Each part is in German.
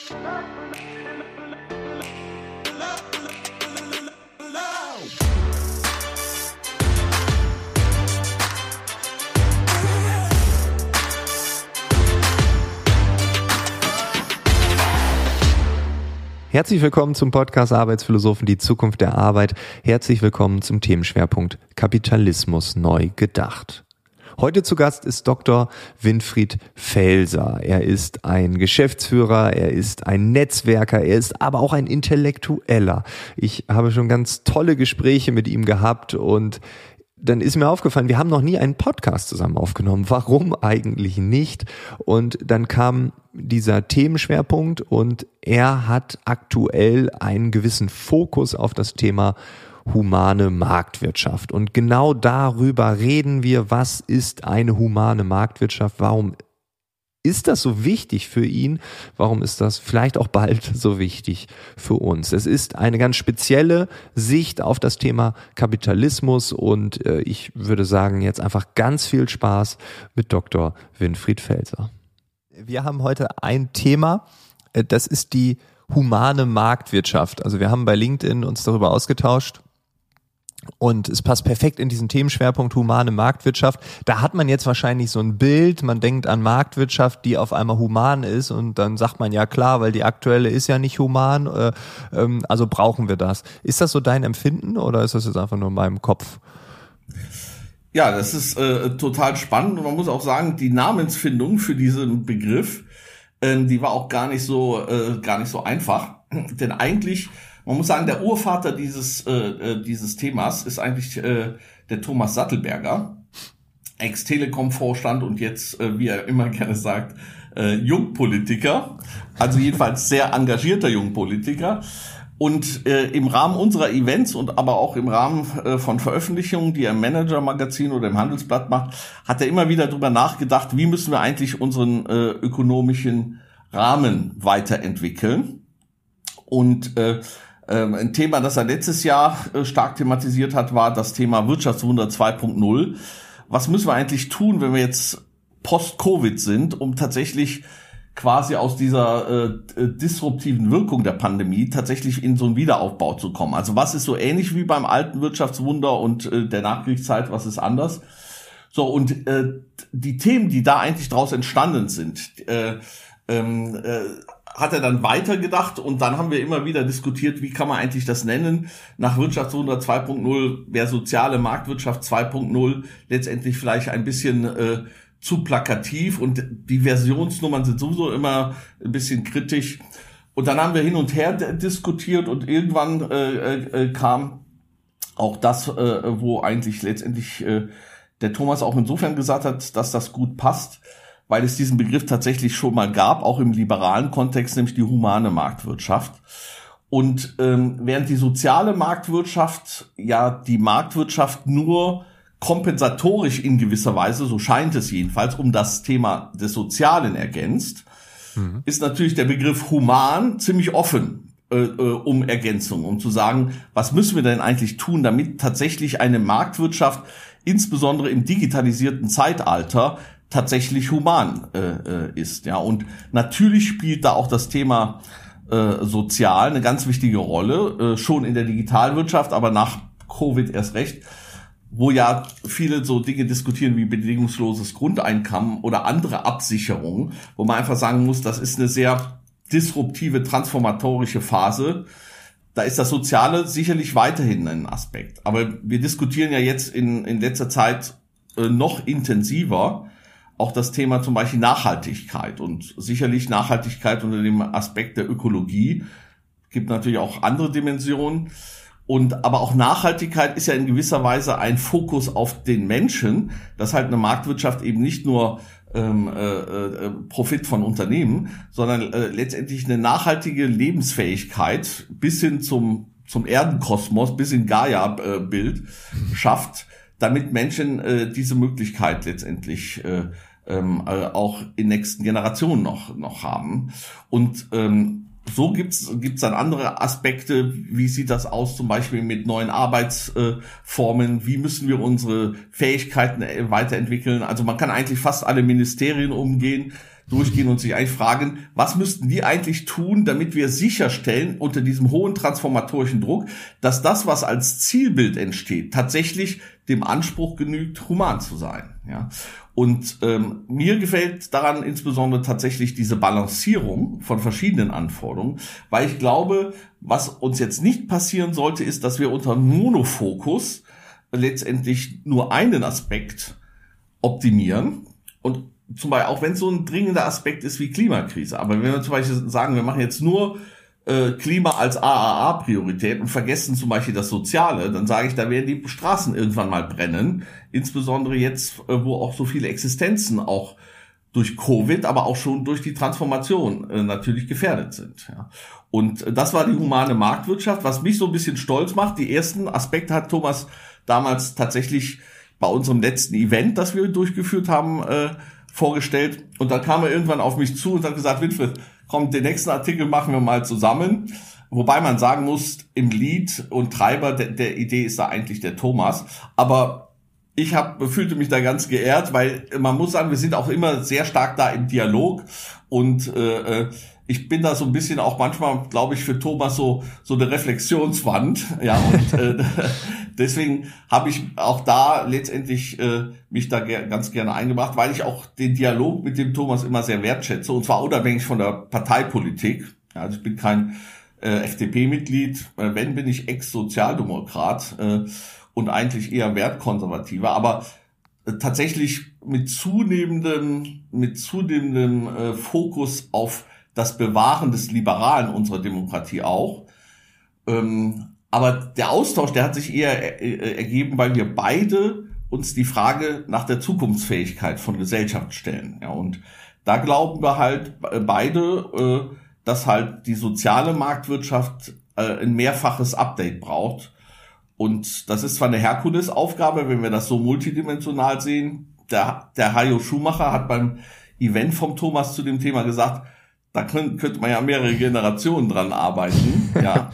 Herzlich willkommen zum Podcast Arbeitsphilosophen, die Zukunft der Arbeit. Herzlich willkommen zum Themenschwerpunkt Kapitalismus neu gedacht. Heute zu Gast ist Dr. Winfried Felser. Er ist ein Geschäftsführer, er ist ein Netzwerker, er ist aber auch ein Intellektueller. Ich habe schon ganz tolle Gespräche mit ihm gehabt und dann ist mir aufgefallen, wir haben noch nie einen Podcast zusammen aufgenommen. Warum eigentlich nicht? Und dann kam dieser Themenschwerpunkt und er hat aktuell einen gewissen Fokus auf das Thema humane Marktwirtschaft. Und genau darüber reden wir. Was ist eine humane Marktwirtschaft? Warum ist das so wichtig für ihn? Warum ist das vielleicht auch bald so wichtig für uns? Es ist eine ganz spezielle Sicht auf das Thema Kapitalismus und ich würde sagen, jetzt einfach ganz viel Spaß mit Dr. Winfried Felser. Wir haben heute ein Thema, das ist die humane Marktwirtschaft. Also wir haben bei LinkedIn uns darüber ausgetauscht. Und es passt perfekt in diesen Themenschwerpunkt humane Marktwirtschaft. Da hat man jetzt wahrscheinlich so ein Bild, man denkt an Marktwirtschaft, die auf einmal human ist und dann sagt man ja klar, weil die aktuelle ist ja nicht human, also brauchen wir das. Ist das so dein Empfinden oder ist das jetzt einfach nur in meinem Kopf? Ja, das ist total spannend und man muss auch sagen, die Namensfindung für diesen Begriff, die war auch gar nicht so einfach, denn eigentlich man muss sagen, der Urvater dieses Themas ist eigentlich der Thomas Sattelberger, Ex-Telekom-Vorstand und jetzt, wie er immer gerne sagt, Jungpolitiker, also jedenfalls sehr engagierter Jungpolitiker. Und im Rahmen unserer Events und aber auch im Rahmen von Veröffentlichungen, die er im Manager-Magazin oder im Handelsblatt macht, hat er immer wieder darüber nachgedacht, wie müssen wir eigentlich unseren ökonomischen Rahmen weiterentwickeln. Und ein Thema, das er letztes Jahr stark thematisiert hat, war das Thema Wirtschaftswunder 2.0. Was müssen wir eigentlich tun, wenn wir jetzt post-Covid sind, um tatsächlich quasi aus dieser disruptiven Wirkung der Pandemie tatsächlich in so einen Wiederaufbau zu kommen? Also was ist so ähnlich wie beim alten Wirtschaftswunder und der Nachkriegszeit, was ist anders? So, und die Themen, die da eigentlich daraus entstanden sind, hat er dann weitergedacht und dann haben wir immer wieder diskutiert, wie kann man eigentlich das nennen? Nach Wirtschaftswunder 2.0 wäre soziale Marktwirtschaft 2.0 letztendlich vielleicht ein bisschen zu plakativ und die Versionsnummern sind sowieso immer ein bisschen kritisch. Und dann haben wir hin und her diskutiert und irgendwann kam auch das, wo eigentlich letztendlich der Thomas auch insofern gesagt hat, dass das gut passt, weil es diesen Begriff tatsächlich schon mal gab, auch im liberalen Kontext, nämlich die humane Marktwirtschaft. Und während die soziale Marktwirtschaft ja die Marktwirtschaft nur kompensatorisch in gewisser Weise, so scheint es jedenfalls, um das Thema des Sozialen ergänzt, ist natürlich der Begriff human ziemlich offen um Ergänzung, um zu sagen, was müssen wir denn eigentlich tun, damit tatsächlich eine Marktwirtschaft, insbesondere im digitalisierten Zeitalter, tatsächlich human ist, ja. Und natürlich spielt da auch das Thema sozial eine ganz wichtige Rolle, schon in der Digitalwirtschaft, aber nach Covid erst recht, wo ja viele so Dinge diskutieren wie bedingungsloses Grundeinkommen oder andere Absicherungen, wo man einfach sagen muss, das ist eine sehr disruptive, transformatorische Phase. Da ist das Soziale sicherlich weiterhin ein Aspekt. Aber wir diskutieren ja jetzt in letzter Zeit noch intensiver auch das Thema zum Beispiel Nachhaltigkeit und sicherlich Nachhaltigkeit unter dem Aspekt der Ökologie. Gibt natürlich auch andere Dimensionen. Aber auch Nachhaltigkeit ist ja in gewisser Weise ein Fokus auf den Menschen, dass halt eine Marktwirtschaft eben nicht nur Profit von Unternehmen, sondern letztendlich eine nachhaltige Lebensfähigkeit bis hin zum Erdenkosmos, bis in Gaia-Bild schafft, damit Menschen diese Möglichkeit letztendlich auch in nächsten Generationen noch haben. Und so gibt's dann andere Aspekte. Wie sieht das aus zum Beispiel mit neuen Arbeitsformen? Wie müssen wir unsere Fähigkeiten weiterentwickeln? Also man kann eigentlich fast alle Ministerien umgehen, durchgehen und sich eigentlich fragen, was müssten die eigentlich tun, damit wir sicherstellen, unter diesem hohen transformatorischen Druck, dass das, was als Zielbild entsteht, tatsächlich dem Anspruch genügt, human zu sein. Ja. Und mir gefällt daran insbesondere tatsächlich diese Balancierung von verschiedenen Anforderungen, weil ich glaube, was uns jetzt nicht passieren sollte, ist, dass wir unter Monofokus letztendlich nur einen Aspekt optimieren und zum Beispiel, auch wenn es so ein dringender Aspekt ist wie Klimakrise, aber wenn wir zum Beispiel sagen, wir machen jetzt nur Klima als AAA-Priorität und vergessen zum Beispiel das Soziale, dann sage ich, da werden die Straßen irgendwann mal brennen, insbesondere jetzt, wo auch so viele Existenzen auch durch Covid, aber auch schon durch die Transformation natürlich gefährdet sind. Ja. Und das war die humane Marktwirtschaft, was mich so ein bisschen stolz macht. Die ersten Aspekte hat Thomas damals tatsächlich bei unserem letzten Event, das wir durchgeführt haben, vorgestellt. Und dann kam er irgendwann auf mich zu und hat gesagt, Winfried, komm, den nächsten Artikel machen wir mal zusammen. Wobei man sagen muss, im Lead und Treiber der Idee ist da eigentlich der Thomas. Aber ich fühlte mich da ganz geehrt, weil man muss sagen, wir sind auch immer sehr stark da im Dialog. Und ich bin da so ein bisschen auch manchmal, glaube ich, für Thomas so eine Reflexionswand. Ja, und deswegen habe ich auch da letztendlich mich da ganz gerne eingebracht, weil ich auch den Dialog mit dem Thomas immer sehr wertschätze, und zwar unabhängig von der Parteipolitik. Ja, also ich bin kein FDP-Mitglied, wenn, bin ich Ex-Sozialdemokrat und eigentlich eher wertkonservativer, aber tatsächlich mit zunehmendem Fokus auf das Bewahren des Liberalen unserer Demokratie auch. Aber der Austausch, der hat sich eher ergeben, weil wir beide uns die Frage nach der Zukunftsfähigkeit von Gesellschaft stellen. Ja, und da glauben wir halt beide, dass halt die soziale Marktwirtschaft ein mehrfaches Update braucht. Und das ist zwar eine Herkulesaufgabe, wenn wir das so multidimensional sehen. Der Hajo Schumacher hat beim Event vom Thomas zu dem Thema gesagt, da könnte man ja mehrere Generationen dran arbeiten, ja.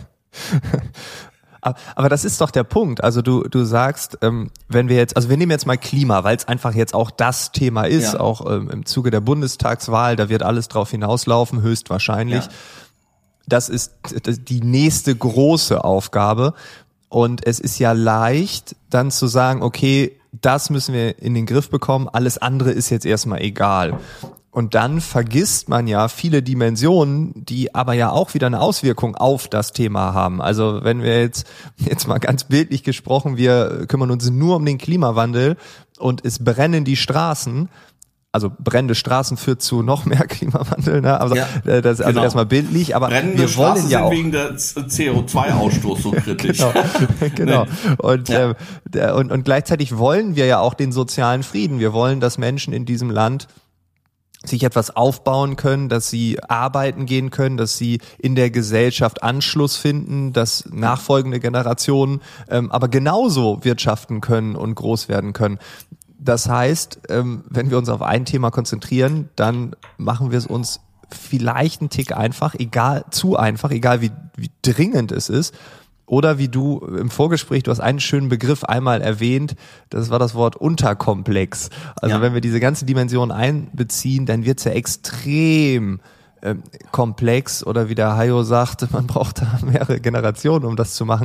Aber das ist doch der Punkt. Also du sagst, wenn wir jetzt, also wir nehmen jetzt mal Klima, weil es einfach jetzt auch das Thema ist, ja. Auch im Zuge der Bundestagswahl, da wird alles drauf hinauslaufen, höchstwahrscheinlich. Ja. Das ist die nächste große Aufgabe. Und es ist ja leicht, dann zu sagen, okay, das müssen wir in den Griff bekommen, alles andere ist jetzt erstmal egal. Und dann vergisst man ja viele Dimensionen, die aber ja auch wieder eine Auswirkung auf das Thema haben. Also wenn wir jetzt mal ganz bildlich gesprochen, wir kümmern uns nur um den Klimawandel und es brennen die Straßen, also brennende Straßen führt zu noch mehr Klimawandel, ne? Also, ja, das ist also erstmal bildlich, aber brennende wir wollen Straßen ja auch sind wegen der CO2-Ausstoß so kritisch. Genau. Und, ja. Und gleichzeitig wollen wir ja auch den sozialen Frieden. Wir wollen, dass Menschen in diesem Land sich etwas aufbauen können, dass sie arbeiten gehen können, dass sie in der Gesellschaft Anschluss finden, dass nachfolgende Generationen aber genauso wirtschaften können und groß werden können. Das heißt, wenn wir uns auf ein Thema konzentrieren, dann machen wir es uns vielleicht einen Tick einfach, egal wie dringend es ist. Oder wie du im Vorgespräch, du hast einen schönen Begriff einmal erwähnt, das war das Wort unterkomplex. Also ja. Wenn wir diese ganze Dimension einbeziehen, dann wird's ja extrem komplex, oder wie der Hajo sagt, man braucht da mehrere Generationen, um das zu machen.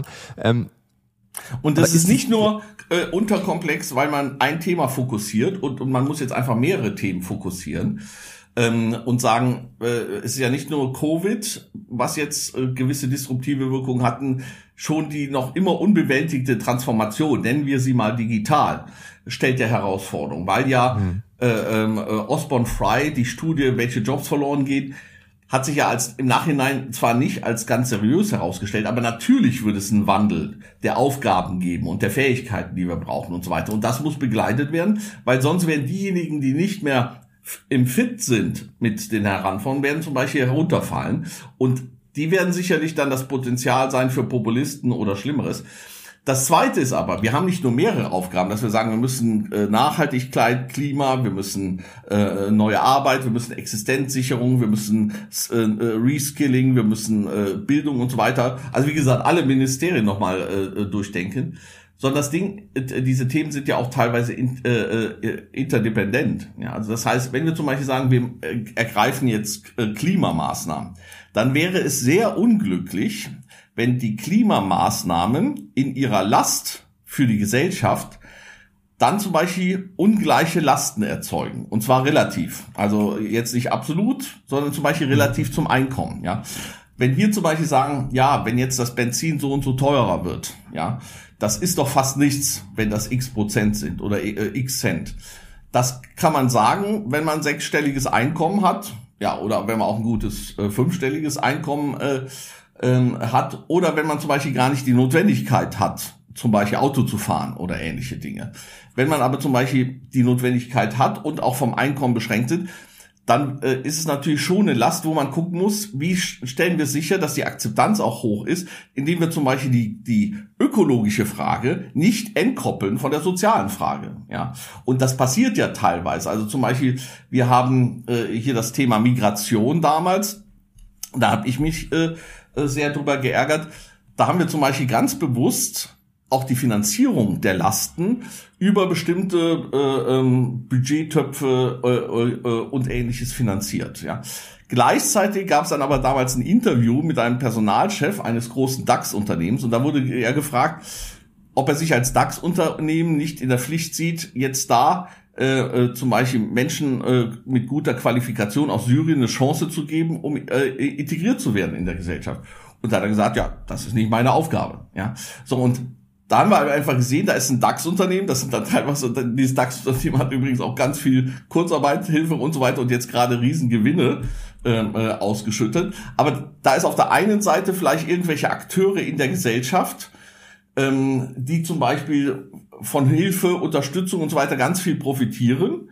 Und das ist nicht nur unterkomplex, weil man ein Thema fokussiert und man muss jetzt einfach mehrere Themen fokussieren. Und sagen, es ist ja nicht nur Covid, was jetzt gewisse disruptive Wirkungen hatten, schon die noch immer unbewältigte Transformation, nennen wir sie mal digital, stellt ja Herausforderungen, weil ja Osborne Fry, die Studie, welche Jobs verloren gehen, hat sich ja als im Nachhinein zwar nicht als ganz seriös herausgestellt, aber natürlich wird es einen Wandel der Aufgaben geben und der Fähigkeiten, die wir brauchen und so weiter. Und das muss begleitet werden, weil sonst werden diejenigen, die nicht mehr im Fit sind mit den Heranforderungen, werden zum Beispiel herunterfallen. Und die werden sicherlich dann das Potenzial sein für Populisten oder Schlimmeres. Das Zweite ist aber, wir haben nicht nur mehrere Aufgaben, dass wir sagen, wir müssen Nachhaltigkeit, Klima, wir müssen neue Arbeit, wir müssen Existenzsicherung, wir müssen Reskilling, wir müssen Bildung und so weiter. Also wie gesagt, alle Ministerien nochmal durchdenken. sondern das Ding, diese Themen sind ja auch teilweise interdependent. Ja, also das heißt, wenn wir zum Beispiel sagen, wir ergreifen jetzt Klimamaßnahmen, dann wäre es sehr unglücklich, wenn die Klimamaßnahmen in ihrer Last für die Gesellschaft dann zum Beispiel ungleiche Lasten erzeugen. Und zwar relativ. Also jetzt nicht absolut, sondern zum Beispiel relativ zum Einkommen. Ja, wenn wir zum Beispiel sagen, ja, wenn jetzt das Benzin so und so teurer wird, ja, das ist doch fast nichts, wenn das x% sind oder x Cent. Das kann man sagen, wenn man 6-stelliges Einkommen hat, ja, oder wenn man auch ein gutes 5-stelliges Einkommen hat, oder wenn man zum Beispiel gar nicht die Notwendigkeit hat, zum Beispiel Auto zu fahren oder ähnliche Dinge. Wenn man aber zum Beispiel die Notwendigkeit hat und auch vom Einkommen beschränkt sind, dann ist es natürlich schon eine Last, wo man gucken muss, wie stellen wir sicher, dass die Akzeptanz auch hoch ist, indem wir zum Beispiel die ökologische Frage nicht entkoppeln von der sozialen Frage. Ja, und das passiert ja teilweise. Also zum Beispiel, wir haben hier das Thema Migration damals. Da habe ich mich sehr drüber geärgert. Da haben wir zum Beispiel ganz bewusst auch die Finanzierung der Lasten über bestimmte Budgettöpfe und Ähnliches finanziert. Ja. Gleichzeitig gab es dann aber damals ein Interview mit einem Personalchef eines großen DAX-Unternehmens und da wurde er gefragt, ob er sich als DAX-Unternehmen nicht in der Pflicht sieht, jetzt da zum Beispiel Menschen mit guter Qualifikation aus Syrien eine Chance zu geben, um integriert zu werden in der Gesellschaft. Und da hat er gesagt, ja, das ist nicht meine Aufgabe. Ja, so, und da haben wir einfach gesehen, da ist ein DAX-Unternehmen, das sind dann teilweise, dieses DAX-Unternehmen hat übrigens auch ganz viel Kurzarbeit, Hilfe und so weiter und jetzt gerade Riesengewinne ausgeschüttet. Aber da ist auf der einen Seite vielleicht irgendwelche Akteure in der Gesellschaft, die zum Beispiel von Hilfe, Unterstützung und so weiter ganz viel profitieren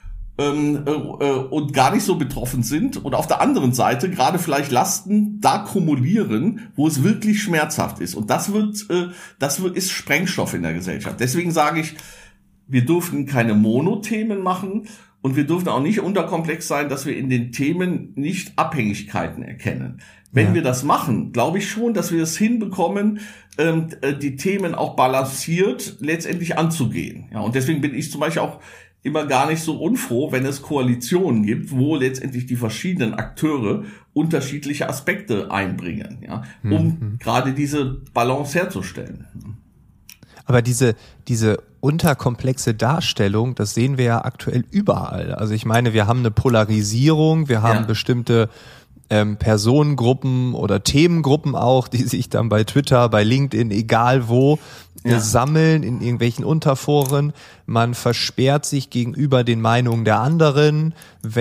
und gar nicht so betroffen sind. Und auf der anderen Seite gerade vielleicht Lasten da kumulieren, wo es wirklich schmerzhaft ist. Und das ist Sprengstoff in der Gesellschaft. Deswegen sage ich, wir dürfen keine Monothemen machen und wir dürfen auch nicht unterkomplex sein, dass wir in den Themen nicht Abhängigkeiten erkennen. Wenn wir das machen, glaube ich schon, dass wir es hinbekommen, die Themen auch balanciert letztendlich anzugehen. Ja, und deswegen bin ich zum Beispiel auch immer gar nicht so unfroh, wenn es Koalitionen gibt, wo letztendlich die verschiedenen Akteure unterschiedliche Aspekte einbringen, ja, um gerade diese Balance herzustellen. Aber diese unterkomplexe Darstellung, das sehen wir ja aktuell überall. Also ich meine, wir haben eine Polarisierung, wir haben bestimmte Personengruppen oder Themengruppen auch, die sich dann bei Twitter, bei LinkedIn, egal wo, sammeln in irgendwelchen Unterforen. Man versperrt sich gegenüber den Meinungen der anderen,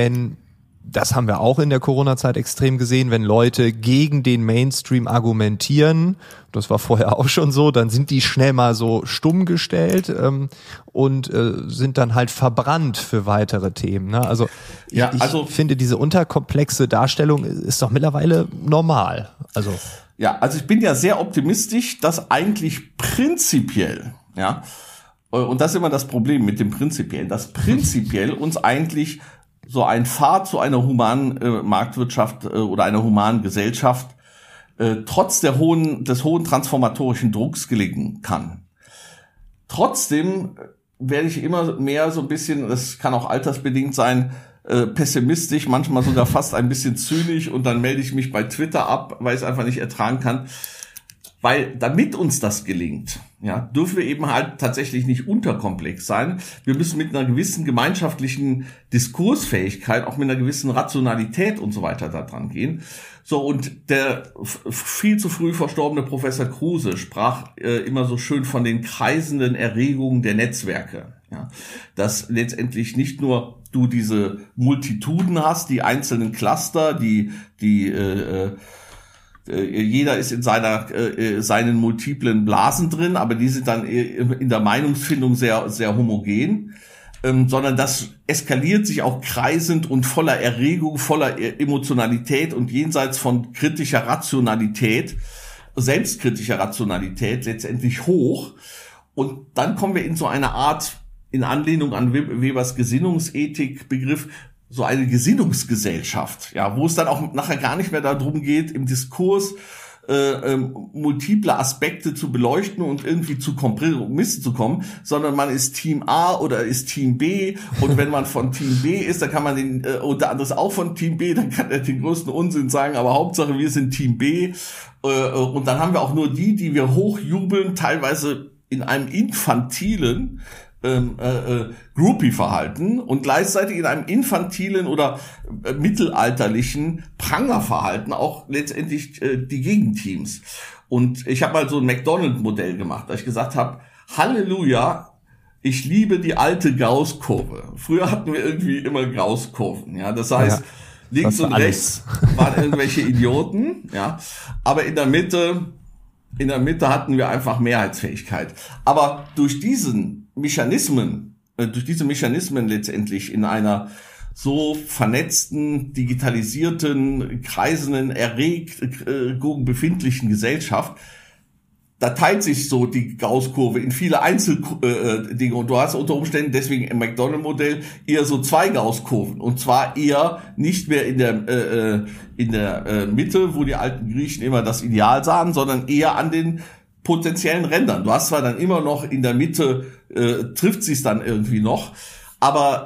das haben wir auch in der Corona-Zeit extrem gesehen, wenn Leute gegen den Mainstream argumentieren, das war vorher auch schon so, dann sind die schnell mal so stumm gestellt und sind dann halt verbrannt für weitere Themen. Ne? Also ich finde, diese unterkomplexe Darstellung ist doch mittlerweile normal. Also ich bin ja sehr optimistisch, dass eigentlich prinzipiell, und das ist immer das Problem mit dem Prinzipiellen, dass prinzipiell uns eigentlich so ein Pfad zu einer humanen Marktwirtschaft oder einer humanen Gesellschaft trotz des hohen transformatorischen Drucks gelingen kann. Trotzdem werde ich immer mehr so ein bisschen, das kann auch altersbedingt sein, pessimistisch, manchmal sogar fast ein bisschen zynisch und dann melde ich mich bei Twitter ab, weil ich es einfach nicht ertragen kann. Weil damit uns das gelingt, dürfen wir eben halt tatsächlich nicht unterkomplex sein. Wir müssen mit einer gewissen gemeinschaftlichen Diskursfähigkeit, auch mit einer gewissen Rationalität und so weiter da dran gehen. So, und der viel zu früh verstorbene Professor Kruse sprach immer so schön von den kreisenden Erregungen der Netzwerke. Ja, dass letztendlich nicht nur du diese Multituden hast, die einzelnen Cluster, jeder ist in seinen multiplen Blasen drin, aber die sind dann in der Meinungsfindung sehr, sehr homogen, sondern das eskaliert sich auch kreisend und voller Erregung, voller Emotionalität und jenseits von kritischer Rationalität, selbstkritischer Rationalität letztendlich hoch. Und dann kommen wir in so eine Art, in Anlehnung an Webers Gesinnungsethik-Begriff, so eine Gesinnungsgesellschaft, wo es dann auch nachher gar nicht mehr darum geht, im Diskurs multiple Aspekte zu beleuchten und irgendwie zu Kompromissen zu kommen, sondern man ist Team A oder ist Team B, und wenn man von Team B ist, dann kann man unter anderem auch von Team B, dann kann er den größten Unsinn sagen, aber Hauptsache wir sind Team B, und dann haben wir auch nur die wir hochjubeln, teilweise in einem infantilen Groupie-Verhalten und gleichzeitig in einem infantilen oder mittelalterlichen Prangerverhalten auch letztendlich die Gegenteams. Und ich habe mal so ein McDonald-Modell gemacht, da ich gesagt habe, Halleluja, ich liebe die alte Gauss-Kurve. Früher hatten wir irgendwie immer Gauss-Kurven, ja, das heißt, links und rechts waren irgendwelche Idioten, ja, aber in der Mitte hatten wir einfach Mehrheitsfähigkeit. Aber durch diese Mechanismen letztendlich in einer so vernetzten, digitalisierten, kreisenden, Erregung befindlichen Gesellschaft, da teilt sich so die Gauss-Kurve in viele Einzeldinge, und du hast unter Umständen deswegen im McDonald-Modell eher so 2 Gauss-Kurven, und zwar eher nicht mehr in der Mitte, wo die alten Griechen immer das Ideal sahen, sondern eher an den potenziellen Rändern. Du hast zwar dann immer noch in der Mitte, trifft sich's dann irgendwie noch, aber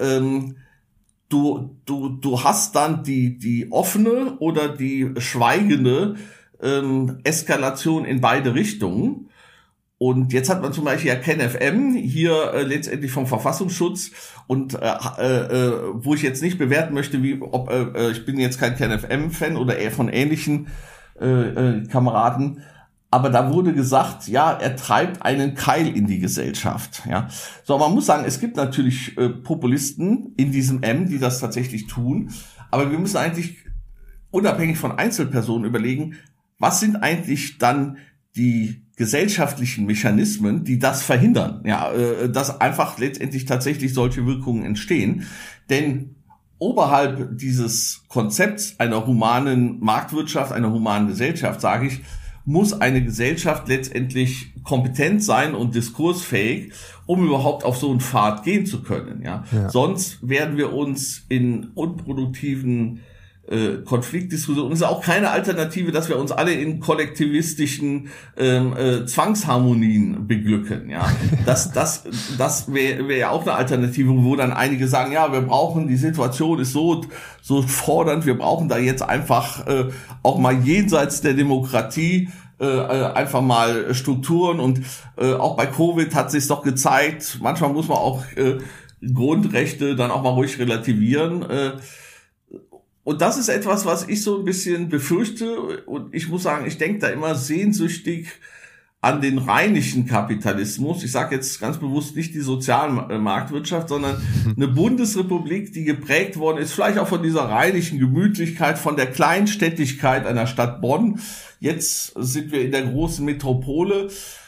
du hast dann die offene oder die schweigende Eskalation in beide Richtungen. Und jetzt hat man zum Beispiel ja KenFM hier letztendlich vom Verfassungsschutz, und wo ich jetzt nicht bewerten möchte, ich bin jetzt kein KenFM-Fan oder eher von ähnlichen Kameraden, aber da wurde gesagt, ja, er treibt einen Keil in die Gesellschaft. Ja, so, man muss sagen, es gibt natürlich Populisten in diesem M, die das tatsächlich tun, aber wir müssen eigentlich unabhängig von Einzelpersonen überlegen, was sind eigentlich dann die gesellschaftlichen Mechanismen, die das verhindern, ja, dass einfach letztendlich tatsächlich solche Wirkungen entstehen. Denn oberhalb dieses Konzepts einer humanen Marktwirtschaft, einer humanen Gesellschaft, sage ich, muss eine Gesellschaft letztendlich kompetent sein und diskursfähig, um überhaupt auf so einen Pfad gehen zu können. Ja. Sonst werden wir uns in unproduktiven Konfliktdiskussionen. Es ist auch keine Alternative, dass wir uns alle in kollektivistischen Zwangsharmonien beglücken. Ja, das wäre ja auch eine Alternative, wo dann einige sagen, ja, wir brauchen, die Situation ist so fordernd, wir brauchen da jetzt einfach auch mal jenseits der Demokratie einfach mal Strukturen, und auch bei Covid hat sich doch gezeigt, manchmal muss man auch Grundrechte dann auch mal ruhig relativieren. Und das ist etwas, was ich so ein bisschen befürchte, und ich muss sagen, ich denke da immer sehnsüchtig an den rheinischen Kapitalismus. Ich sage jetzt ganz bewusst nicht die Sozialmarktwirtschaft, sondern eine Bundesrepublik, die geprägt worden ist, vielleicht auch von dieser rheinischen Gemütlichkeit, von der Kleinstädtigkeit einer Stadt Bonn. Jetzt sind wir in der großen Metropole.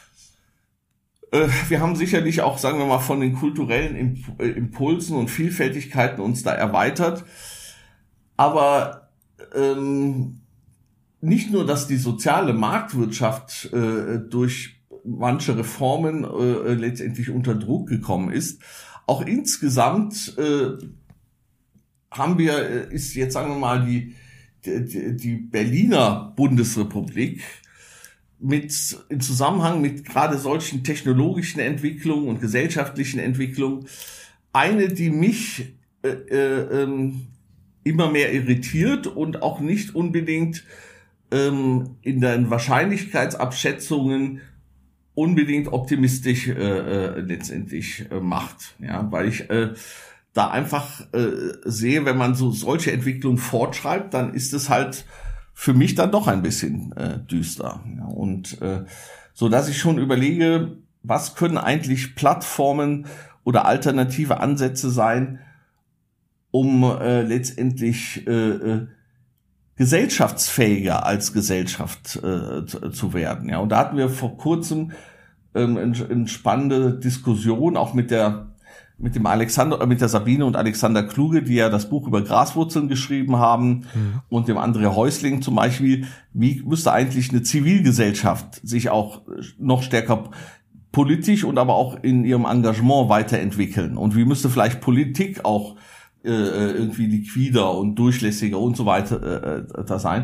Wir haben sicherlich auch, sagen wir mal, von den kulturellen Impulsen und Vielfältigkeiten uns da erweitert. Aber nicht nur, dass die soziale Marktwirtschaft durch manche Reformen letztendlich unter Druck gekommen ist, auch insgesamt ist jetzt, sagen wir mal, die Berliner Bundesrepublik im Zusammenhang mit gerade solchen technologischen Entwicklungen und gesellschaftlichen Entwicklungen eine, die mich immer mehr irritiert und auch nicht unbedingt in den Wahrscheinlichkeitsabschätzungen unbedingt optimistisch letztendlich macht. Ja, weil ich da einfach sehe, wenn man solche Entwicklungen fortschreibt, dann ist es halt für mich dann doch ein bisschen düster. Ja, und so dass ich schon überlege, was können eigentlich Plattformen oder alternative Ansätze sein, um letztendlich gesellschaftsfähiger als Gesellschaft zu werden. Ja, und da hatten wir vor kurzem eine spannende Diskussion auch mit der Sabine und Alexander Kluge, die ja das Buch über Graswurzeln geschrieben haben, und dem André Häusling zum Beispiel. Wie müsste eigentlich eine Zivilgesellschaft sich auch noch stärker politisch und aber auch in ihrem Engagement weiterentwickeln? Und wie müsste vielleicht Politik auch irgendwie liquider und durchlässiger und so weiter da sein?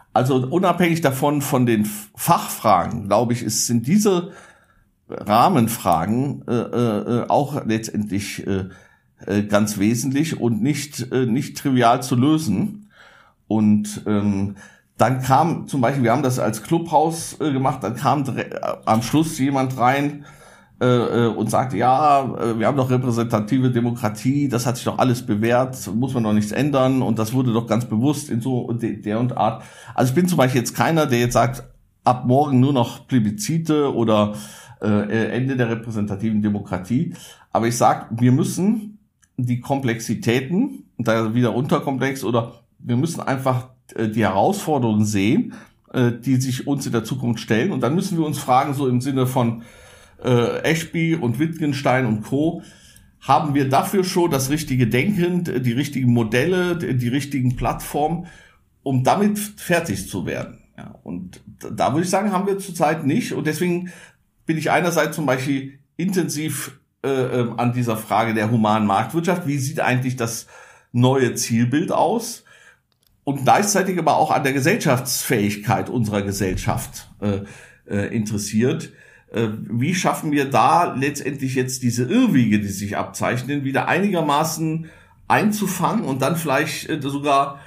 Also unabhängig davon, von den Fachfragen, glaube ich, sind diese Rahmenfragen auch letztendlich ganz wesentlich und nicht trivial zu lösen. Und dann kam zum Beispiel, wir haben das als Clubhaus gemacht, dann kam am Schluss jemand rein und sagte, ja, wir haben doch repräsentative Demokratie, das hat sich doch alles bewährt, muss man doch nichts ändern und das wurde doch ganz bewusst in so der und Art. Also ich bin zum Beispiel jetzt keiner, der jetzt sagt, ab morgen nur noch Plebiszite oder Ende der repräsentativen Demokratie. Aber ich sage, wir müssen die Komplexitäten, da wieder unterkomplex, oder wir müssen einfach die Herausforderungen sehen, die sich uns in der Zukunft stellen. Und dann müssen wir uns fragen, so im Sinne von Ashby und Wittgenstein und Co., haben wir dafür schon das richtige Denken, die richtigen Modelle, die richtigen Plattformen, um damit fertig zu werden. Ja, und da würde ich sagen, haben wir zurzeit nicht. Und deswegen bin ich einerseits zum Beispiel intensiv an dieser Frage der humanen Marktwirtschaft. Wie sieht eigentlich das neue Zielbild aus? Und gleichzeitig aber auch an der Gesellschaftsfähigkeit unserer Gesellschaft interessiert. Wie schaffen wir da letztendlich jetzt diese Irrwege, die sich abzeichnen, wieder einigermaßen einzufangen und dann vielleicht sogar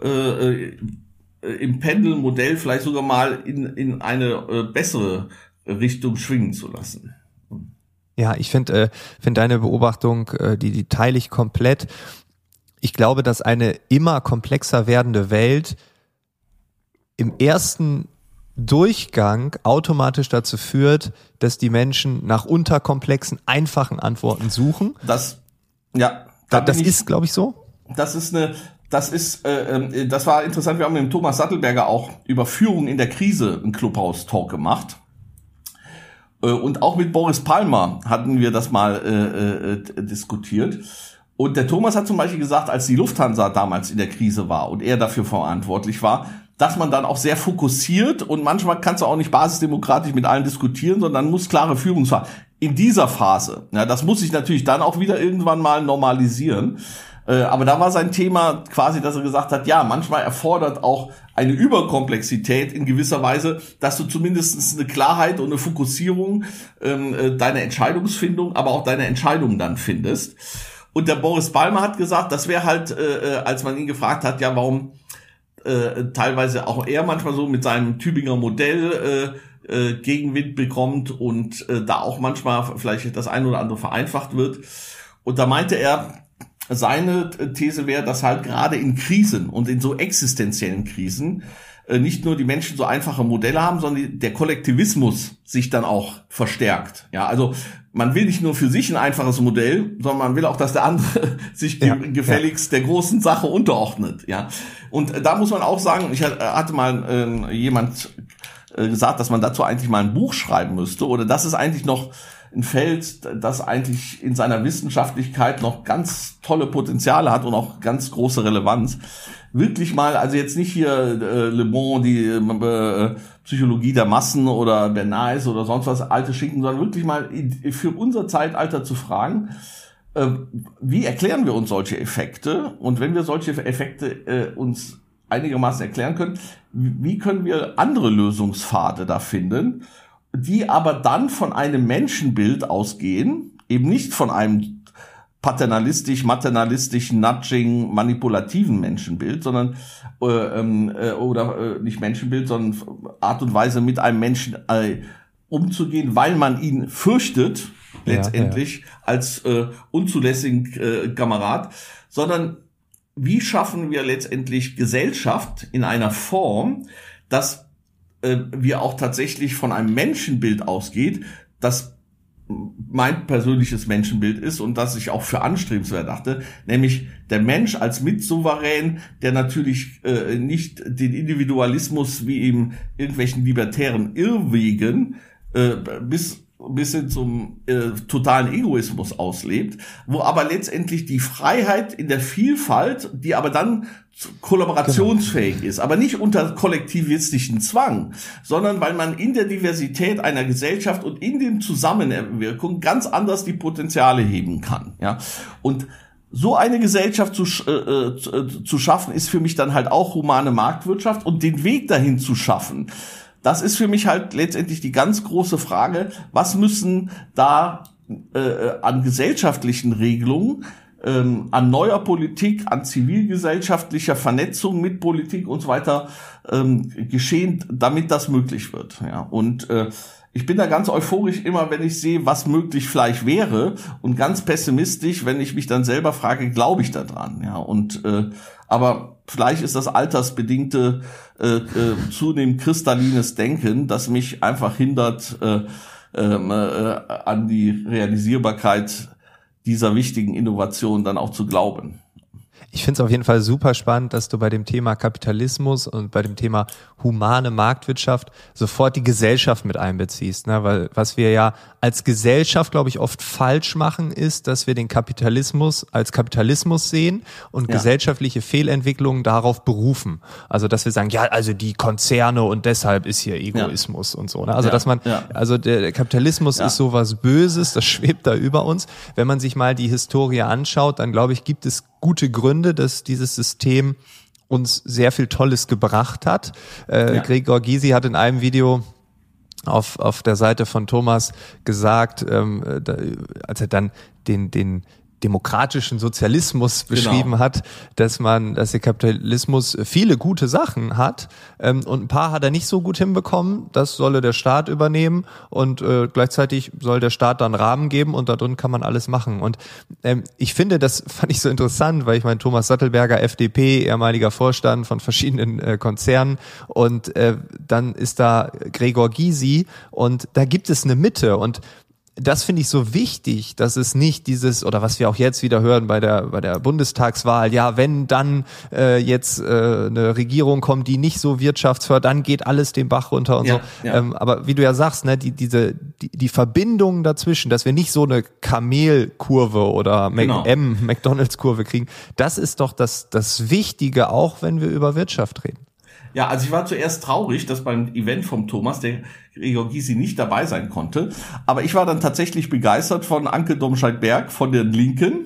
im Pendelmodell vielleicht sogar mal in eine bessere Richtung schwingen zu lassen? Ja, ich finde deine Beobachtung, die teile ich komplett. Ich glaube, dass eine immer komplexer werdende Welt im ersten Durchgang automatisch dazu führt, dass die Menschen nach unterkomplexen, einfachen Antworten suchen. Das ist, glaube ich, so. Das war interessant. Wir haben mit dem Thomas Sattelberger auch über Führung in der Krise einen Clubhouse-Talk gemacht. Und auch mit Boris Palmer hatten wir das mal diskutiert. Und der Thomas hat zum Beispiel gesagt, als die Lufthansa damals in der Krise war und er dafür verantwortlich war, dass man dann auch sehr fokussiert und manchmal kannst du auch nicht basisdemokratisch mit allen diskutieren, sondern muss klare Führungsfragen. In dieser Phase, ja, das muss sich natürlich dann auch wieder irgendwann mal normalisieren. Aber da war sein Thema quasi, dass er gesagt hat, ja, manchmal erfordert auch eine Überkomplexität in gewisser Weise, dass du zumindest eine Klarheit und eine Fokussierung, deine Entscheidungsfindung, aber auch deine Entscheidungen dann findest. Und der Boris Palmer hat gesagt, das wäre halt, als man ihn gefragt hat, ja, warum teilweise auch er manchmal so mit seinem Tübinger Modell Gegenwind bekommt und da auch manchmal vielleicht das ein oder andere vereinfacht wird. Und da meinte er, seine These wäre, dass halt gerade in Krisen und in so existenziellen Krisen nicht nur die Menschen so einfache Modelle haben, sondern der Kollektivismus sich dann auch verstärkt. Ja, also man will nicht nur für sich ein einfaches Modell, sondern man will auch, dass der andere sich gefälligst der großen Sache unterordnet. Ja, und da muss man auch sagen, ich hatte mal jemand gesagt, dass man dazu eigentlich mal ein Buch schreiben müsste, oder das ist eigentlich noch ein Feld, das eigentlich in seiner Wissenschaftlichkeit noch ganz tolle Potenziale hat und auch ganz große Relevanz. Wirklich mal, also jetzt nicht hier Le Bon, die Psychologie der Massen oder Bernays oder sonst was, alte Schinken, sondern wirklich mal für unser Zeitalter zu fragen, wie erklären wir uns solche Effekte? Und wenn wir solche Effekte uns einigermaßen erklären können, wie können wir andere Lösungspfade da finden, die aber dann von einem Menschenbild ausgehen, eben nicht von einem paternalistisch, nudging, manipulativen Menschenbild, sondern nicht Menschenbild, sondern Art und Weise, mit einem Menschen umzugehen, weil man ihn fürchtet, letztendlich als unzulässigen Kamerad, sondern wie schaffen wir letztendlich Gesellschaft in einer Form, dass wir auch tatsächlich von einem Menschenbild ausgeht, das mein persönliches Menschenbild ist und das ich auch für anstrebenswert dachte, nämlich der Mensch als Mitsouverän, der natürlich nicht den Individualismus wie eben irgendwelchen libertären Irrwegen bis hin zum totalen Egoismus auslebt, wo aber letztendlich die Freiheit in der Vielfalt, die aber dann kollaborationsfähig ist, aber nicht unter kollektivistischen Zwang, sondern weil man in der Diversität einer Gesellschaft und in dem Zusammenwirkung ganz anders die Potenziale heben kann. Ja, und so eine Gesellschaft zu schaffen, ist für mich dann halt auch humane Marktwirtschaft, und den Weg dahin zu schaffen. Das ist für mich halt letztendlich die ganz große Frage, was müssen da an gesellschaftlichen Regelungen, an neuer Politik, an zivilgesellschaftlicher Vernetzung mit Politik und so weiter geschehen, damit das möglich wird. Ja, und ich bin da ganz euphorisch immer, wenn ich sehe, was möglich vielleicht wäre, und ganz pessimistisch, wenn ich mich dann selber frage, glaube ich da dran? Ja, und aber vielleicht ist das altersbedingte zunehmend kristallines Denken, das mich einfach hindert an die Realisierbarkeit dieser wichtigen Innovation dann auch zu glauben. Ich finde es auf jeden Fall super spannend, dass du bei dem Thema Kapitalismus und bei dem Thema humane Marktwirtschaft sofort die Gesellschaft mit einbeziehst, ne? Weil was wir ja als Gesellschaft, glaube ich, oft falsch machen, ist, dass wir den Kapitalismus als Kapitalismus sehen und gesellschaftliche Fehlentwicklungen darauf berufen. Also dass wir sagen, ja, also die Konzerne und deshalb ist hier Egoismus und so. Ne? Also dass man, also der Kapitalismus ist sowas Böses, das schwebt da über uns. Wenn man sich mal die Historie anschaut, dann glaube ich, gibt es gute Gründe, dass dieses System uns sehr viel Tolles gebracht hat. Gregor Gysi hat in einem Video auf der Seite von Thomas gesagt, als er dann den demokratischen Sozialismus beschrieben hat, dass der Kapitalismus viele gute Sachen hat, und ein paar hat er nicht so gut hinbekommen. Das solle der Staat übernehmen, und gleichzeitig soll der Staat dann Rahmen geben, und da drin kann man alles machen. Und ich finde, das fand ich so interessant, weil ich meine, Thomas Sattelberger, FDP, ehemaliger Vorstand von verschiedenen Konzernen, und dann ist da Gregor Gysi, und da gibt es eine Mitte, und das finde ich so wichtig, dass es nicht dieses, oder was wir auch jetzt wieder hören bei der Bundestagswahl, ja, wenn dann jetzt eine Regierung kommt, die nicht so wirtschaftsfördert, dann geht alles den Bach runter und so. Ja. Aber wie du ja sagst, ne, die Verbindungen dazwischen, dass wir nicht so eine Kamelkurve oder McDonalds-Kurve kriegen, das ist doch das Wichtige, auch wenn wir über Wirtschaft reden. Ja, also ich war zuerst traurig, dass beim Event vom Thomas der Gregor Gysi nicht dabei sein konnte. Aber ich war dann tatsächlich begeistert von Anke Domscheit-Berg von den Linken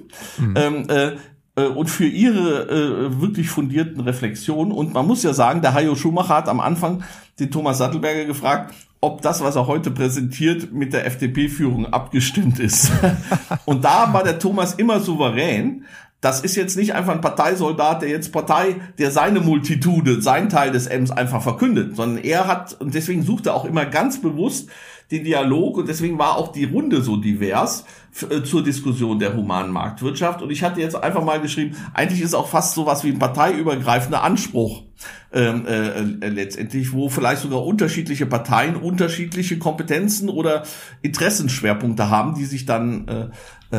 und für ihre wirklich fundierten Reflexionen. Und man muss ja sagen, der Hajo Schumacher hat am Anfang den Thomas Sattelberger gefragt, ob das, was er heute präsentiert, mit der FDP-Führung abgestimmt ist. Und da war der Thomas immer souverän. Das ist jetzt nicht einfach ein Parteisoldat, der seine Multitude, seinen Teil des M's einfach verkündet, sondern und deswegen sucht er auch immer ganz bewusst den Dialog, und deswegen war auch die Runde so divers zur Diskussion der humanen Marktwirtschaft. Und ich hatte jetzt einfach mal geschrieben, eigentlich ist auch fast sowas wie ein parteiübergreifender Anspruch letztendlich, wo vielleicht sogar unterschiedliche Parteien unterschiedliche Kompetenzen oder Interessenschwerpunkte haben, die sich dann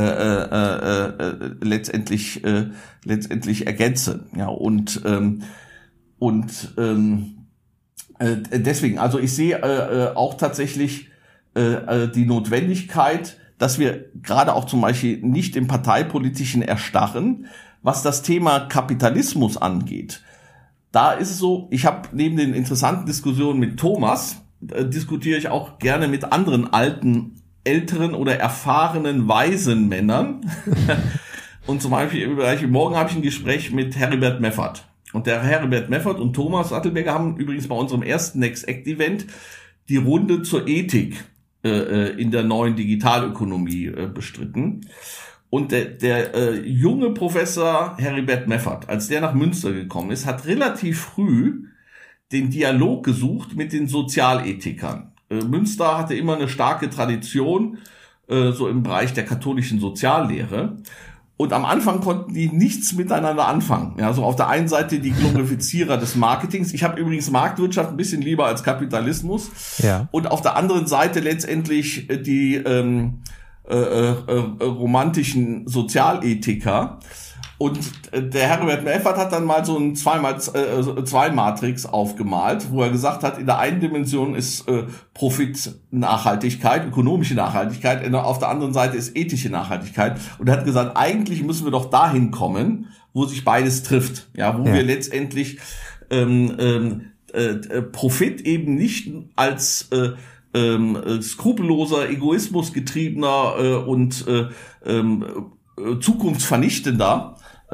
letztendlich ergänzen. Ja, und deswegen, also ich sehe auch tatsächlich die Notwendigkeit, dass wir gerade auch zum Beispiel nicht im Parteipolitischen erstarren, was das Thema Kapitalismus angeht. Da ist es so, ich habe neben den interessanten Diskussionen mit Thomas, diskutiere ich auch gerne mit anderen älteren oder erfahrenen, weisen Männern. Und zum Beispiel morgen habe ich ein Gespräch mit Heribert Meffert. Und der Heribert Meffert und Thomas Sattelberger haben übrigens bei unserem ersten Next Act Event die Runde zur Ethik in der neuen Digitalökonomie bestritten. Und der junge Professor Heribert Meffert, als der nach Münster gekommen ist, hat relativ früh den Dialog gesucht mit den Sozialethikern. Münster hatte immer eine starke Tradition, so im Bereich der katholischen Soziallehre. Und am Anfang konnten die nichts miteinander anfangen. Ja, so auf der einen Seite die Glorifizierer des Marketings. Ich habe übrigens Marktwirtschaft ein bisschen lieber als Kapitalismus. Ja. Und auf der anderen Seite letztendlich die romantischen Sozialethiker. Und der Herbert Meffert hat dann mal so ein 2x2-Matrix aufgemalt, wo er gesagt hat, in der einen Dimension ist Profit-Nachhaltigkeit, ökonomische Nachhaltigkeit, auf der anderen Seite ist ethische Nachhaltigkeit. Und er hat gesagt, eigentlich müssen wir doch dahin kommen, wo sich beides trifft, ja, wo wir letztendlich Profit eben nicht als skrupelloser, egoismusgetriebener und zukunftsvernichtender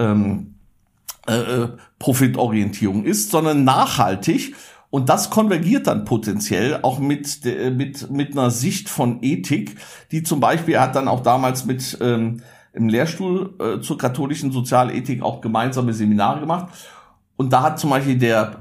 Profitorientierung ist, sondern nachhaltig. Und das konvergiert dann potenziell auch mit einer Sicht von Ethik, die zum Beispiel, er hat dann auch damals mit im Lehrstuhl zur katholischen Sozialethik auch gemeinsame Seminare gemacht. Und da hat zum Beispiel der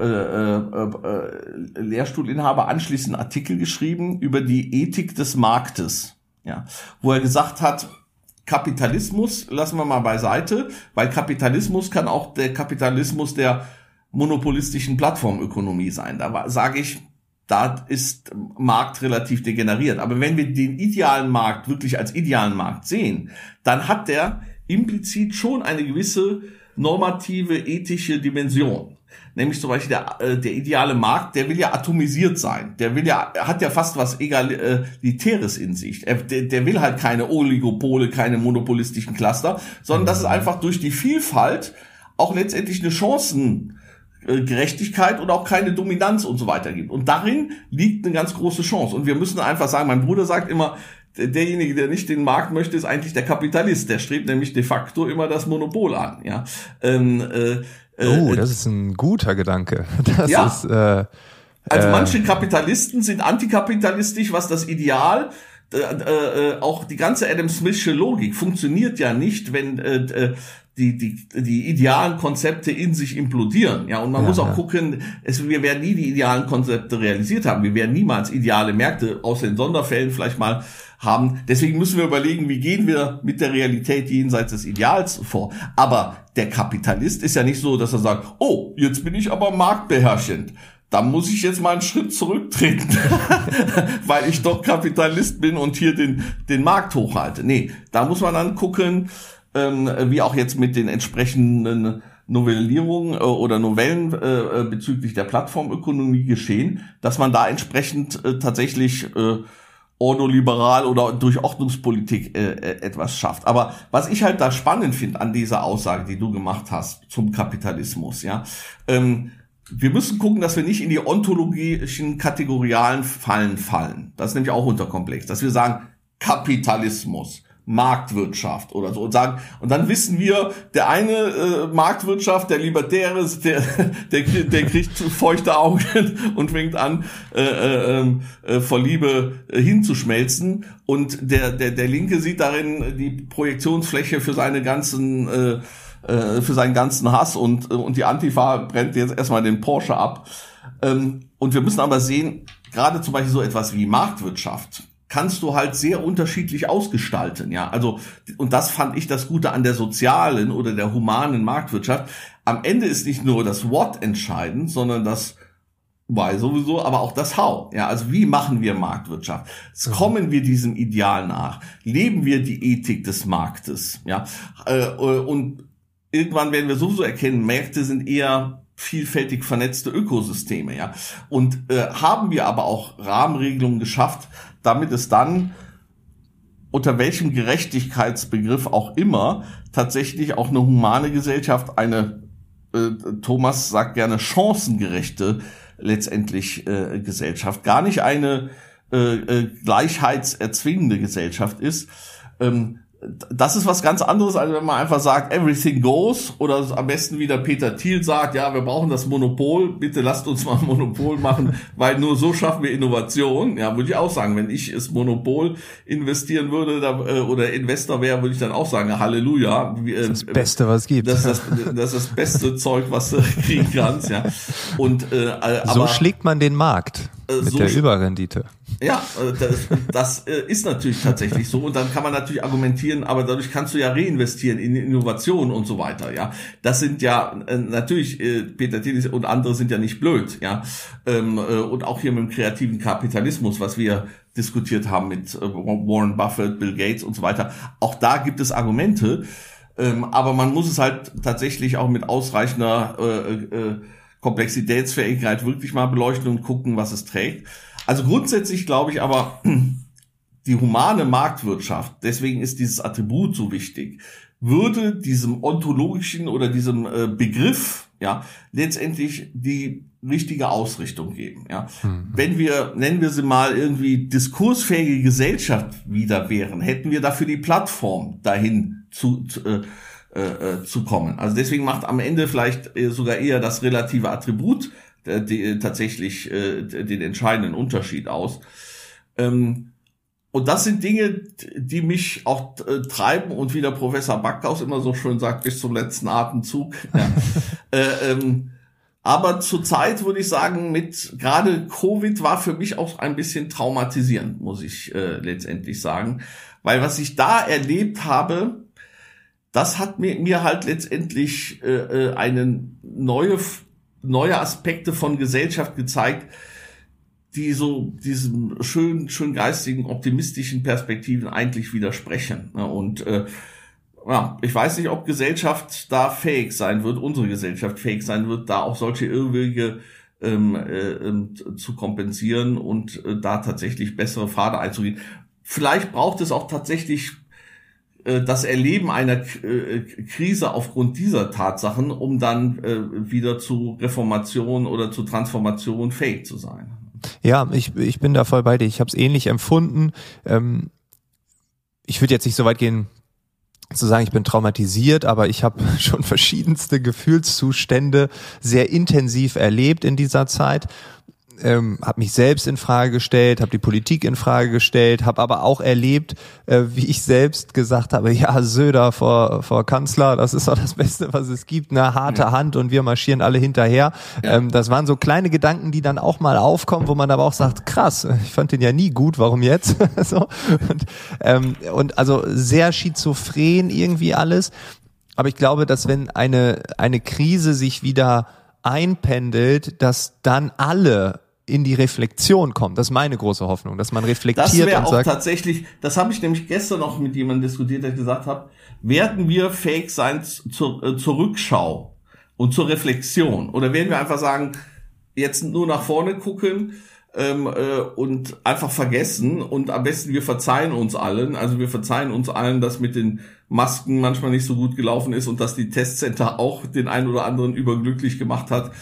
Lehrstuhlinhaber anschließend einen Artikel geschrieben über die Ethik des Marktes, ja, wo er gesagt hat, Kapitalismus lassen wir mal beiseite, weil Kapitalismus kann auch der Kapitalismus der monopolistischen Plattformökonomie sein. Da sage ich, da ist Markt relativ degeneriert. Aber wenn wir den idealen Markt wirklich als idealen Markt sehen, dann hat der implizit schon eine gewisse normative, ethische Dimension. Nämlich zum Beispiel der ideale Markt, der will ja atomisiert sein. Hat ja fast was Egalitäres in sich. Der will halt keine Oligopole, keine monopolistischen Cluster, sondern dass es einfach durch die Vielfalt auch letztendlich eine Chancengerechtigkeit und auch keine Dominanz und so weiter gibt. Und darin liegt eine ganz große Chance. Und wir müssen einfach sagen, mein Bruder sagt immer, derjenige, der nicht den Markt möchte, ist eigentlich der Kapitalist. Der strebt nämlich de facto immer das Monopol an. Ja. Das ist ein guter Gedanke. Also manche Kapitalisten sind antikapitalistisch, was das Ideal, auch die ganze Adam Smithsche Logik funktioniert ja nicht, wenn die idealen Konzepte in sich implodieren. Ja, und man muss auch gucken, wir werden nie die idealen Konzepte realisiert haben. Wir werden niemals ideale Märkte, außer in Sonderfällen vielleicht mal haben. Deswegen müssen wir überlegen, wie gehen wir mit der Realität jenseits des Ideals vor. Aber der Kapitalist ist ja nicht so, dass er sagt, oh, jetzt bin ich aber marktbeherrschend. Da muss ich jetzt mal einen Schritt zurücktreten, weil ich doch Kapitalist bin und hier den Markt hochhalte. Nee, da muss man dann gucken, wie auch jetzt mit den entsprechenden Novellierungen oder Novellen bezüglich der Plattformökonomie geschehen, dass man da entsprechend tatsächlich ordoliberal oder durch Ordnungspolitik etwas schafft. Aber was ich halt da spannend finde an dieser Aussage, die du gemacht hast zum Kapitalismus, ja, wir müssen gucken, dass wir nicht in die ontologischen, kategorialen Fallen fallen. Das ist nämlich auch unterkomplex, dass wir sagen Kapitalismus, Marktwirtschaft oder so und sagen, und dann wissen wir, der eine Marktwirtschaft, der Libertäre, der kriegt feuchte Augen und fängt an vor Liebe hinzuschmelzen, und der Linke sieht darin die Projektionsfläche für seinen ganzen Hass, und die Antifa brennt jetzt erstmal den Porsche ab. Und wir müssen aber sehen, gerade zum Beispiel so etwas wie Marktwirtschaft kannst du halt sehr unterschiedlich ausgestalten, ja. Also, und das fand ich das Gute an der sozialen oder der humanen Marktwirtschaft. Am Ende ist nicht nur das What entscheidend, sondern das Why sowieso, aber auch das How. Ja, also wie machen wir Marktwirtschaft? Kommen wir diesem Ideal nach? Leben wir die Ethik des Marktes? Ja, und irgendwann werden wir sowieso erkennen, Märkte sind eher vielfältig vernetzte Ökosysteme, ja. Und haben wir aber auch Rahmenregelungen geschafft, damit es dann unter welchem Gerechtigkeitsbegriff auch immer tatsächlich auch eine humane Gesellschaft, eine, Thomas sagt gerne, chancengerechte letztendlich Gesellschaft, gar nicht eine gleichheitserzwingende Gesellschaft ist. Das ist was ganz anderes, als wenn man einfach sagt, everything goes, oder am besten wie der Peter Thiel sagt, ja, wir brauchen das Monopol, bitte lasst uns mal ein Monopol machen, weil nur so schaffen wir Innovation. Ja, würde ich auch sagen, wenn ich ins Monopol investieren würde oder Investor wäre, würde ich dann auch sagen, Halleluja. Das ist das Beste, was es gibt. Das ist das beste Zeug, was du kriegen kannst, ja. Und aber so schlägt man den Markt mit so der Überrendite. Ja, das ist natürlich tatsächlich so, und dann kann man natürlich argumentieren, aber dadurch kannst du ja reinvestieren in Innovation und so weiter, ja. Das sind ja natürlich, Peter Thiel und andere sind ja nicht blöd, ja. Und auch hier mit dem kreativen Kapitalismus, was wir diskutiert haben mit Warren Buffett, Bill Gates und so weiter, auch da gibt es Argumente, aber man muss es halt tatsächlich auch mit ausreichender Komplexitätsfähigkeit wirklich mal beleuchten und gucken, was es trägt. Also grundsätzlich glaube ich aber, die humane Marktwirtschaft, deswegen ist dieses Attribut so wichtig, würde diesem ontologischen oder diesem Begriff, ja, letztendlich die richtige Ausrichtung geben, ja. Wenn wir, nennen wir sie mal irgendwie diskursfähige Gesellschaft wieder wären, hätten wir dafür die Plattform dahin zu kommen. Also deswegen macht am Ende vielleicht sogar eher das relative Attribut tatsächlich den entscheidenden Unterschied aus. Und das sind Dinge, die mich auch treiben und wie der Professor Backhaus immer so schön sagt, bis zum letzten Atemzug. Ja. Aber zurzeit würde ich sagen, mit gerade Covid war für mich auch ein bisschen traumatisierend, muss ich letztendlich sagen. Weil was ich da erlebt habe, das hat mir halt letztendlich neue Aspekte von Gesellschaft gezeigt, die so diesen schön geistigen, optimistischen Perspektiven eigentlich widersprechen. Und ich weiß nicht, ob Gesellschaft da fähig sein wird, unsere Gesellschaft fähig sein wird, da auch solche Irrwege zu kompensieren und da tatsächlich bessere Pfade einzugehen. Vielleicht braucht es auch tatsächlich das Erleben einer Krise aufgrund dieser Tatsachen, um dann wieder zu Reformation oder zu Transformation fähig zu sein. Ja, ich bin da voll bei dir. Ich habe es ähnlich empfunden. Ich würde jetzt nicht so weit gehen, zu sagen, ich bin traumatisiert, aber ich habe schon verschiedenste Gefühlszustände sehr intensiv erlebt in dieser Zeit. Habe mich selbst in Frage gestellt, habe die Politik in Frage gestellt, habe aber auch erlebt, wie ich selbst gesagt habe, ja, Söder vor Kanzler, das ist doch das Beste, was es gibt, eine harte Hand und wir marschieren alle hinterher. Ja. Das waren so kleine Gedanken, die dann auch mal aufkommen, wo man aber auch sagt, krass, ich fand den ja nie gut, warum jetzt? So. Und also sehr schizophren irgendwie alles. Aber ich glaube, dass wenn eine Krise sich wieder einpendelt, dass dann alle in die Reflexion kommen. Das ist meine große Hoffnung, dass man reflektiert und sagt. Das wäre auch tatsächlich, das habe ich nämlich gestern noch mit jemandem diskutiert, der gesagt hat, werden wir fähig sein zur Rückschau und zur Reflexion? Oder werden wir einfach sagen, jetzt nur nach vorne gucken und einfach vergessen und am besten wir verzeihen uns allen. Also wir verzeihen uns allen, dass mit den Masken manchmal nicht so gut gelaufen ist und dass die Testcenter auch den einen oder anderen überglücklich gemacht hat.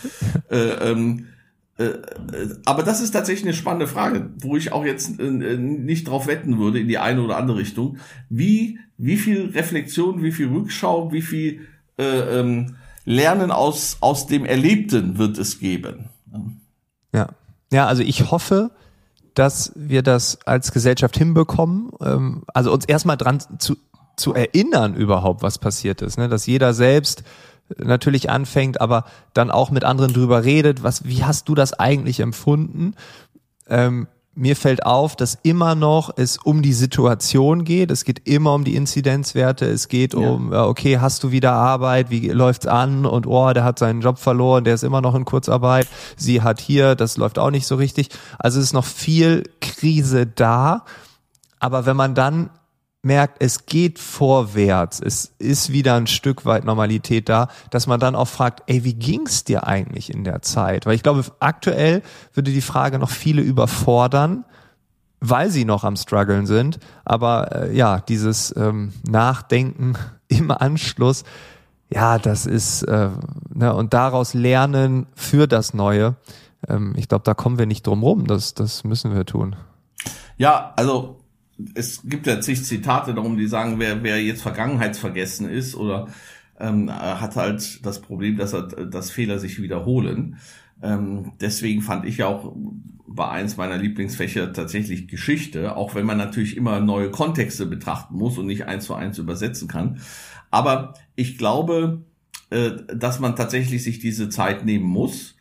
Aber das ist tatsächlich eine spannende Frage, wo ich auch jetzt nicht drauf wetten würde in die eine oder andere Richtung. Wie viel Reflexion, wie viel Rückschau, wie viel Lernen aus dem Erlebten wird es geben? Ja, also ich hoffe, dass wir das als Gesellschaft hinbekommen, also uns erstmal dran zu erinnern überhaupt, was passiert ist, ne? Dass jeder selbst natürlich anfängt, aber dann auch mit anderen drüber redet, wie hast du das eigentlich empfunden? Mir fällt auf, dass immer noch es um die Situation geht. Es geht immer um die Inzidenzwerte. Es geht um, okay, hast du wieder Arbeit? Wie läuft's an? Und der hat seinen Job verloren, der ist immer noch in Kurzarbeit. Sie hat hier, das läuft auch nicht so richtig. Also es ist noch viel Krise da. Aber wenn man dann merkt, es geht vorwärts, es ist wieder ein Stück weit Normalität da, dass man dann auch fragt, wie ging's dir eigentlich in der Zeit? Weil ich glaube, aktuell würde die Frage noch viele überfordern, weil sie noch am Struggeln sind. Aber dieses Nachdenken im Anschluss, das ist, und daraus lernen für das Neue. Ich glaube, da kommen wir nicht drum rum, das müssen wir tun. Ja, also es gibt ja zig Zitate darum, die sagen, wer jetzt vergangenheitsvergessen ist oder hat halt das Problem, dass Fehler sich wiederholen. Deswegen fand ich auch bei eins meiner Lieblingsfächer tatsächlich Geschichte, auch wenn man natürlich immer neue Kontexte betrachten muss und nicht 1:1 übersetzen kann. Aber ich glaube, dass man tatsächlich sich diese Zeit nehmen muss.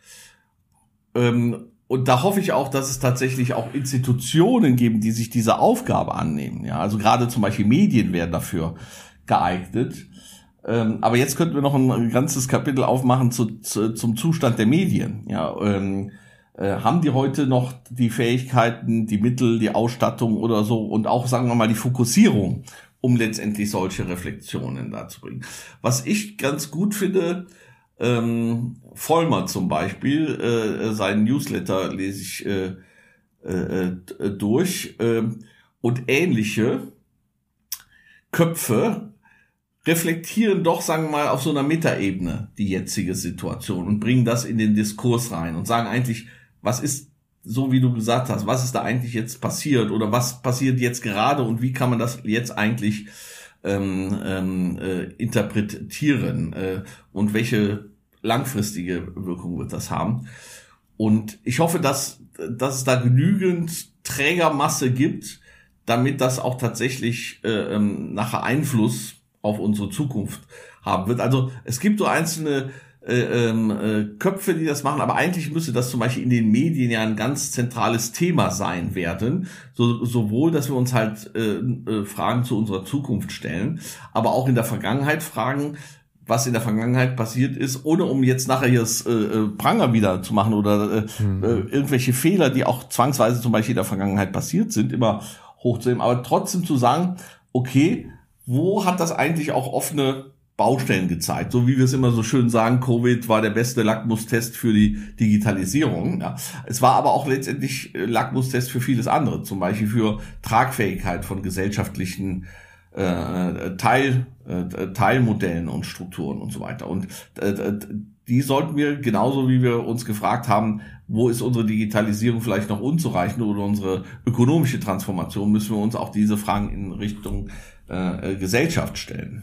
Und da hoffe ich auch, dass es tatsächlich auch Institutionen geben, die sich dieser Aufgabe annehmen. Ja, also gerade zum Beispiel Medien werden dafür geeignet. Aber jetzt könnten wir noch ein ganzes Kapitel aufmachen zum Zustand der Medien. Ja, haben die heute noch die Fähigkeiten, die Mittel, die Ausstattung oder so und auch, sagen wir mal, die Fokussierung, um letztendlich solche Reflexionen darzubringen. Was ich ganz gut finde, Vollmer zum Beispiel, seinen Newsletter lese ich durch und ähnliche Köpfe reflektieren doch, sagen wir mal, auf so einer Metaebene die jetzige Situation und bringen das in den Diskurs rein und sagen eigentlich, was ist, so wie du gesagt hast, was ist da eigentlich jetzt passiert oder was passiert jetzt gerade und wie kann man das jetzt eigentlich interpretieren und welche langfristige Wirkung wird das haben. Und ich hoffe, dass es da genügend Trägermasse gibt, damit das auch tatsächlich nachher Einfluss auf unsere Zukunft haben wird. Also es gibt so einzelne Köpfe, die das machen, aber eigentlich müsste das zum Beispiel in den Medien ja ein ganz zentrales Thema sein werden, sowohl, dass wir uns halt Fragen zu unserer Zukunft stellen, aber auch in der Vergangenheit Fragen, was in der Vergangenheit passiert ist, ohne um jetzt nachher hier das Pranger wieder zu machen oder irgendwelche Fehler, die auch zwangsweise zum Beispiel in der Vergangenheit passiert sind, immer hochzuheben, aber trotzdem zu sagen, okay, wo hat das eigentlich auch offene Baustellen gezeigt? So wie wir es immer so schön sagen, Covid war der beste Lackmustest für die Digitalisierung. Ja. Es war aber auch letztendlich Lackmustest für vieles andere, zum Beispiel für Tragfähigkeit von gesellschaftlichen Teilmodellen und Strukturen und so weiter. Und die sollten wir, genauso wie wir uns gefragt haben, wo ist unsere Digitalisierung vielleicht noch unzureichend oder unsere ökonomische Transformation, müssen wir uns auch diese Fragen in Richtung Gesellschaft stellen.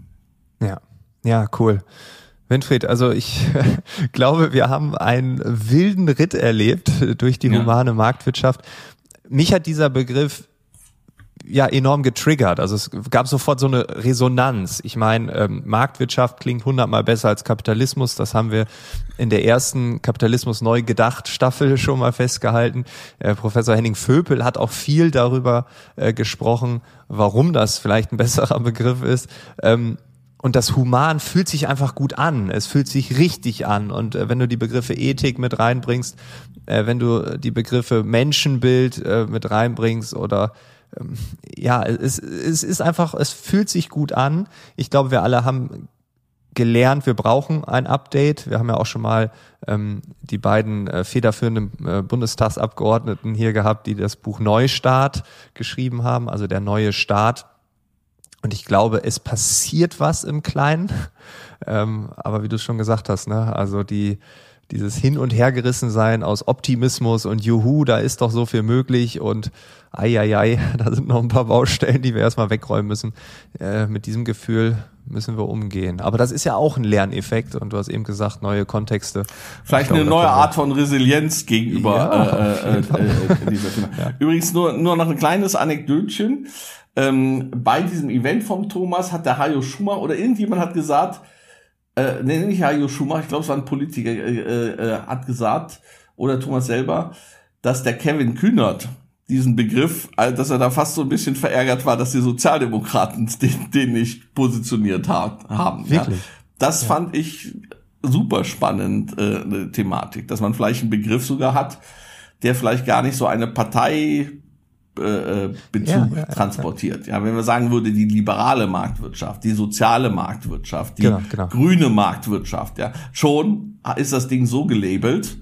Ja, cool. Winfried, also ich glaube, wir haben einen wilden Ritt erlebt durch die humane Marktwirtschaft. Mich hat dieser Begriff ja enorm getriggert. Also es gab sofort so eine Resonanz. Ich meine, Marktwirtschaft klingt 100-mal besser als Kapitalismus. Das haben wir in der ersten Kapitalismus neu gedacht Staffel schon mal festgehalten. Professor Henning Vöpel hat auch viel darüber gesprochen, warum das vielleicht ein besserer Begriff ist. Und das Human fühlt sich einfach gut an. Es fühlt sich richtig an. Und wenn du die Begriffe Ethik mit reinbringst, wenn du die Begriffe Menschenbild mit reinbringst oder es ist einfach, es fühlt sich gut an. Ich glaube, wir alle haben gelernt, wir brauchen ein Update. Wir haben ja auch schon mal die beiden federführenden Bundestagsabgeordneten hier gehabt, die das Buch Neustart geschrieben haben, also der neue Staat. Und ich glaube, es passiert was im Kleinen. Aber wie du schon gesagt hast, ne, also dieses Hin- und Hergerissensein aus Optimismus und Juhu, da ist doch so viel möglich und da sind noch ein paar Baustellen, die wir erstmal wegräumen müssen. Mit diesem Gefühl müssen wir umgehen. Aber das ist ja auch ein Lerneffekt und du hast eben gesagt, neue Kontexte. Vielleicht eine neue Art von Resilienz gegenüber dieser Thema. Ja. Übrigens nur noch ein kleines Anekdötchen. Bei diesem Event vom Thomas hat der Hajo Schumacher oder irgendjemand hat gesagt, nicht Hajo Schumacher, ich glaube es war ein Politiker, hat gesagt, oder Thomas selber, dass der Kevin Kühnert diesen Begriff, dass er da fast so ein bisschen verärgert war, dass die Sozialdemokraten den nicht positioniert haben. Wirklich? Ja. Das fand ich super spannend, eine Thematik, dass man vielleicht einen Begriff sogar hat, der vielleicht gar nicht so eine Partei Bezug transportiert. Ja, wenn wir sagen würde, die liberale Marktwirtschaft, die soziale Marktwirtschaft, die grüne Marktwirtschaft, ja, schon ist das Ding so gelabelt,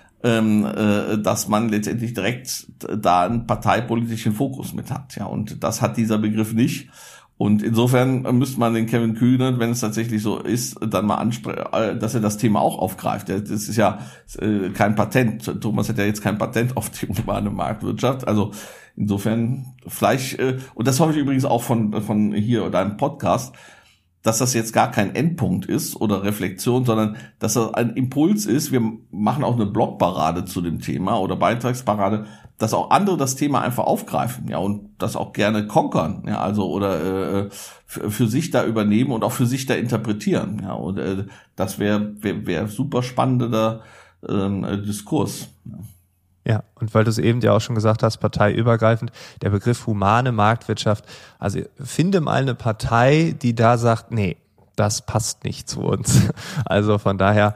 dass man letztendlich direkt da einen parteipolitischen Fokus mit hat. Ja, und das hat dieser Begriff nicht. Und insofern müsste man den Kevin Kühnert, wenn es tatsächlich so ist, dann mal ansprechen, dass er das Thema auch aufgreift. Das ist ja kein Patent. Thomas hat ja jetzt kein Patent auf die urbane Marktwirtschaft. Also insofern vielleicht, und das hoffe ich übrigens auch von hier oder einem Podcast, dass das jetzt gar kein Endpunkt ist oder Reflexion, sondern dass das ein Impuls ist. Wir machen auch eine Blogparade zu dem Thema oder Beitragsparade, dass auch andere das Thema einfach aufgreifen, ja, und das auch gerne konkern, ja, also oder für sich da übernehmen und auch für sich da interpretieren, ja, und das wäre super spannender Diskurs. Ja, und weil du es eben ja auch schon gesagt hast, parteiübergreifend, der Begriff humane Marktwirtschaft, also finde mal eine Partei, die da sagt, nee, das passt nicht zu uns. Also von daher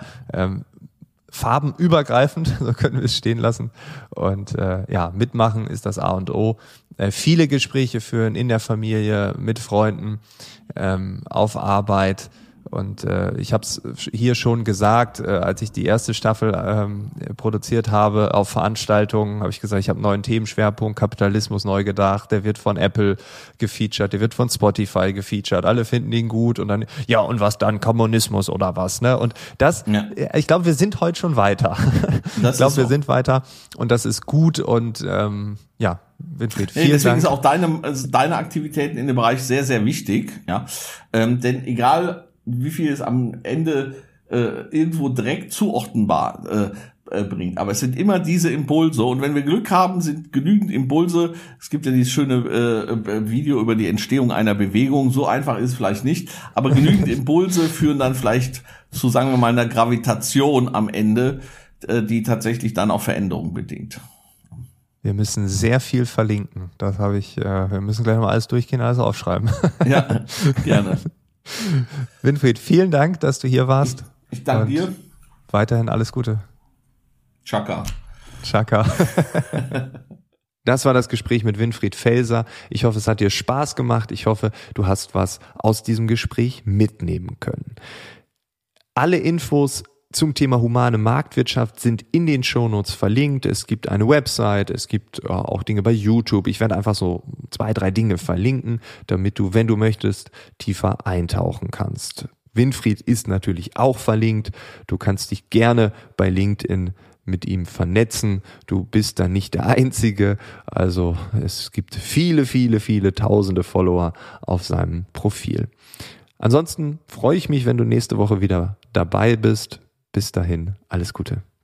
farbenübergreifend, so können wir es stehen lassen. Und mitmachen ist das A und O. Viele Gespräche führen in der Familie, mit Freunden, auf Arbeit Und ich habe es hier schon gesagt, als ich die erste Staffel produziert habe auf Veranstaltungen, habe ich gesagt, ich habe einen neuen Themenschwerpunkt, Kapitalismus neu gedacht, der wird von Apple gefeatured, der wird von Spotify gefeatured, alle finden ihn gut und dann, ja und was dann, Kommunismus oder was, ne? Und das, ich glaube, wir sind heute schon weiter. Ich glaube, wir sind weiter und das ist gut und Winfried, vielen deswegen Dank. ist auch deine Aktivitäten in dem Bereich sehr, sehr wichtig, ja. Denn egal wie viel es am Ende irgendwo direkt zuordnenbar bringt. Aber es sind immer diese Impulse. Und wenn wir Glück haben, sind genügend Impulse. Es gibt ja dieses schöne Video über die Entstehung einer Bewegung. So einfach ist es vielleicht nicht. Aber genügend Impulse führen dann vielleicht zu, sagen wir mal, einer Gravitation am Ende, die tatsächlich dann auch Veränderungen bedingt. Wir müssen sehr viel verlinken. Das habe ich, wir müssen gleich mal alles durchgehen, alles aufschreiben. Ja, gerne. Winfried, vielen Dank, dass du hier warst. Ich danke dir. Weiterhin alles Gute. Chaka. Das war das Gespräch mit Winfried Felser. Ich hoffe, es hat dir Spaß gemacht. Ich hoffe, du hast was aus diesem Gespräch mitnehmen können. Alle Infos zum Thema humane Marktwirtschaft sind in den Shownotes verlinkt. Es gibt eine Website, es gibt auch Dinge bei YouTube. Ich werde einfach so 2, 3 Dinge verlinken, damit du, wenn du möchtest, tiefer eintauchen kannst. Winfried ist natürlich auch verlinkt. Du kannst dich gerne bei LinkedIn mit ihm vernetzen. Du bist da nicht der Einzige. Also es gibt viele, viele, viele tausende Follower auf seinem Profil. Ansonsten freue ich mich, wenn du nächste Woche wieder dabei bist. Bis dahin, alles Gute.